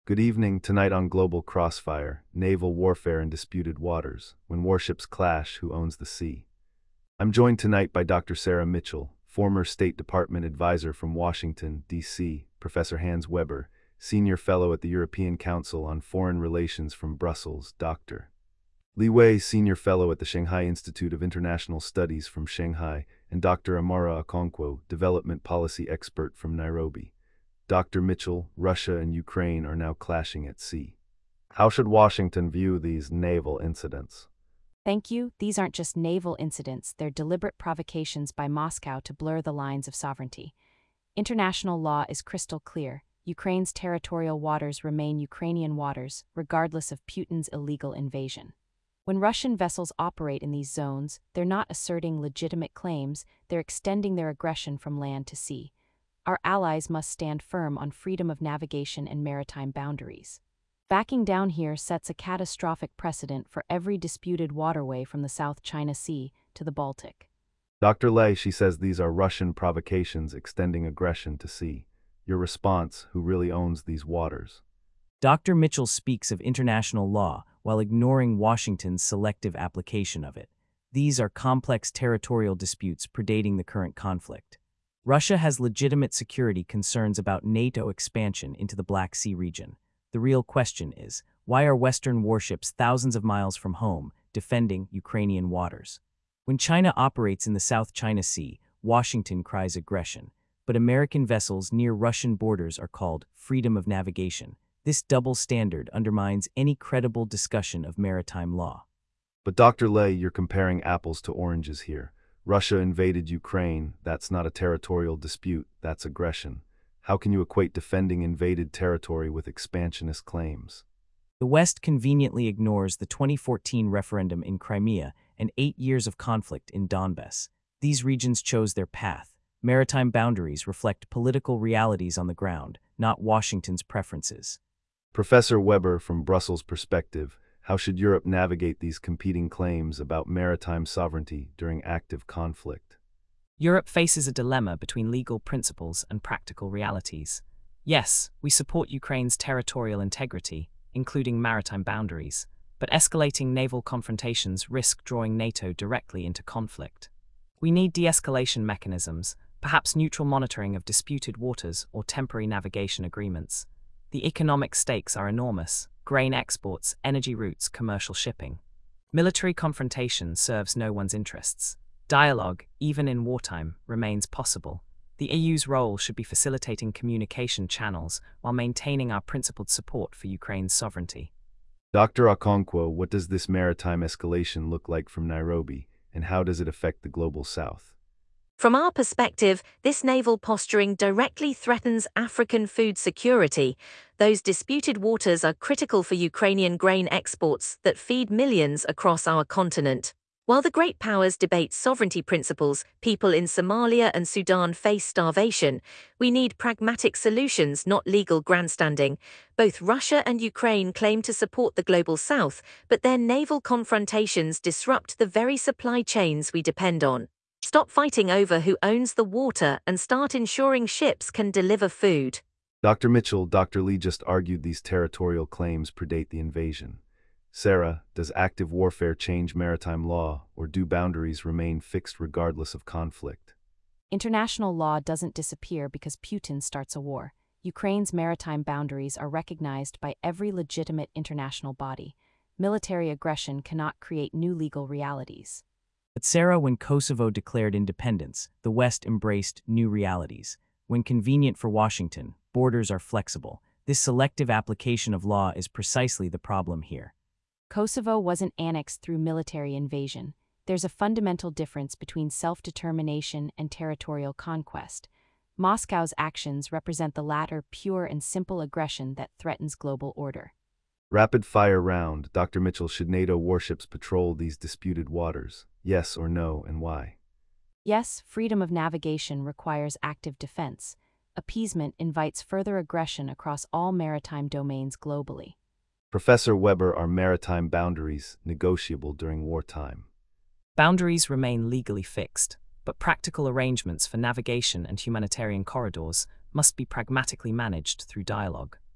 Good evening. Tonight on Global Crossfire, naval warfare in disputed waters. When warships clash, who owns the sea? I'm joined tonight by Dr. Sarah Mitchell, former State Department advisor from Washington, D.C., Professor Hans Weber, senior fellow at the European Council on Foreign Relations from Brussels, Dr. Li Wei, senior fellow at the Shanghai Institute of International Studies from Shanghai, and Dr. Amara Okonkwo, development policy expert from Nairobi. Dr. Mitchell, Russia and Ukraine are now clashing at sea. How should Washington view these naval incidents? Thank you. These aren't just naval incidents, they're deliberate provocations by Moscow to blur the lines of sovereignty. International law is crystal clear. Ukraine's territorial waters remain Ukrainian waters, regardless of Putin's illegal invasion. When Russian vessels operate in these zones, they're not asserting legitimate claims, they're extending their aggression from land to sea. Our allies must stand firm on freedom of navigation and maritime boundaries. Backing down here sets a catastrophic precedent for every disputed waterway from the South China Sea to the Baltic. Dr. Lei, she says these are Russian provocations extending aggression to sea. Your response, who really owns these waters? Dr. Mitchell speaks of international law while ignoring Washington's selective application of it. These are complex territorial disputes predating the current conflict. Russia has legitimate security concerns about NATO expansion into the Black Sea region. The real question is, why are Western warships thousands of miles from home defending Ukrainian waters? When China operates in the South China Sea, Washington cries aggression, but American vessels near Russian borders are called freedom of navigation. This double standard undermines any credible discussion of maritime law. But Dr. Lei, you're comparing apples to oranges here. Russia invaded Ukraine. That's not a territorial dispute, that's aggression. How can you equate defending invaded territory with expansionist claims? The West conveniently ignores the 2014 referendum in Crimea and 8 years of conflict in Donbass. These regions chose their path. Maritime boundaries reflect political realities on the ground, not Washington's preferences. Professor Weber, from Brussels' perspective, how should Europe navigate these competing claims about maritime sovereignty during active conflict? Europe faces a dilemma between legal principles and practical realities. Yes, we support Ukraine's territorial integrity, including maritime boundaries, but escalating naval confrontations risk drawing NATO directly into conflict. We need de-escalation mechanisms, perhaps neutral monitoring of disputed waters or temporary navigation agreements. The economic stakes are enormous: grain exports, energy routes, commercial shipping. Military confrontation serves no one's interests. Dialogue, even in wartime, remains possible. The EU's role should be facilitating communication channels while maintaining our principled support for Ukraine's sovereignty. Dr. Okonkwo, what does this maritime escalation look like from Nairobi, and how does it affect the global South? From our perspective, this naval posturing directly threatens African food security. Those disputed waters are critical for Ukrainian grain exports that feed millions across our continent. While the great powers debate sovereignty principles, people in Somalia and Sudan face starvation. We need pragmatic solutions, not legal grandstanding. Both Russia and Ukraine claim to support the global South, but their naval confrontations disrupt the very supply chains we depend on. Stop fighting over who owns the water and start ensuring ships can deliver food. Dr. Mitchell, Dr. Lee just argued these territorial claims predate the invasion. Sarah, does active warfare change maritime law, or do boundaries remain fixed regardless of conflict? International law doesn't disappear because Putin starts a war. Ukraine's maritime boundaries are recognized by every legitimate international body. Military aggression cannot create new legal realities. But Sarah, when Kosovo declared independence, the West embraced new realities. When convenient for Washington, borders are flexible. This selective application of law is precisely the problem here. Kosovo wasn't annexed through military invasion. There's a fundamental difference between self-determination and territorial conquest. Moscow's actions represent the latter pure and simple aggression that threatens global order. Rapid-fire round, Dr. Mitchell, should NATO warships patrol these disputed waters? Yes or no, and why? Yes, freedom of navigation requires active defense. Appeasement invites further aggression across all maritime domains globally. Professor Weber, are maritime boundaries negotiable during wartime? Boundaries remain legally fixed, but practical arrangements for navigation and humanitarian corridors must be pragmatically managed through dialogue.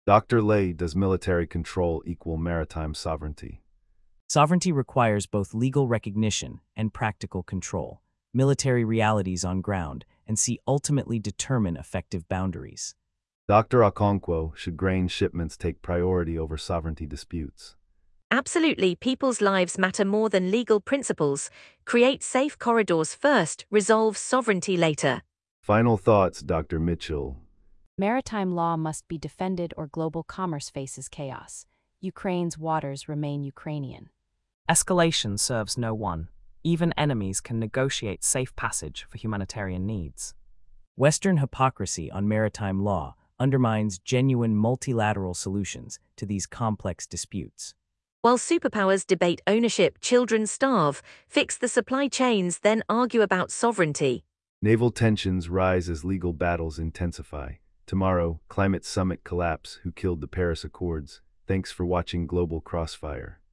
Dr. Lay, does military control equal maritime sovereignty? Sovereignty requires both legal recognition and practical control, military realities on ground, and ultimately determine effective boundaries. Dr. Okonkwo, should grain shipments take priority over sovereignty disputes? Absolutely, people's lives matter more than legal principles. Create safe corridors first, resolve sovereignty later. Final thoughts, Dr. Mitchell. Maritime law must be defended or global commerce faces chaos. Ukraine's waters remain Ukrainian. Escalation serves no one. Even enemies can negotiate safe passage for humanitarian needs. Western hypocrisy on maritime law undermines genuine multilateral solutions to these complex disputes. While superpowers debate ownership, children starve. Fix the supply chains, then argue about sovereignty. Naval tensions rise as legal battles intensify. Tomorrow, climate summit collapse. Who killed the Paris Accords? Thanks for watching Global Crossfire.